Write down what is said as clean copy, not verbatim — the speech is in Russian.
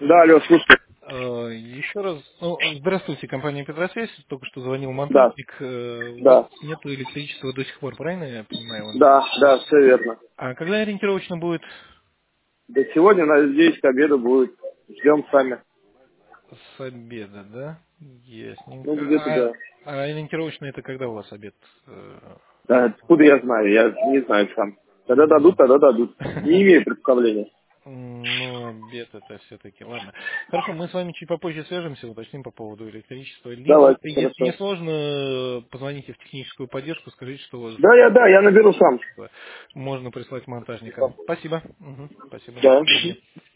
Да, алло, слушай. Еще раз, здравствуйте, компания Петросвязь, только что звонил Да, монтажник, у вас да, нет электричества до сих пор, правильно я понимаю? да, да, все верно. А когда ориентировочно будет Да сегодня, надеюсь, к обеду будет. Ждем сами. с обеда, да? Ну, Ясненько. где-то да. А ориентировочно это когда у вас обед? Да, откуда я знаю? Я не знаю сам. Когда дадут, тогда дадут. Не имею представления. Ну, обед это все-таки, ладно. Хорошо, мы с вами чуть попозже свяжемся, уточним по поводу электричества. Либо, Давайте, если не хорошо. сложно, позвоните в техническую поддержку, скажите, что у вас Да, я наберу сам. можно прислать монтажника. Спасибо. Мгм. Спасибо, до Да. свидания.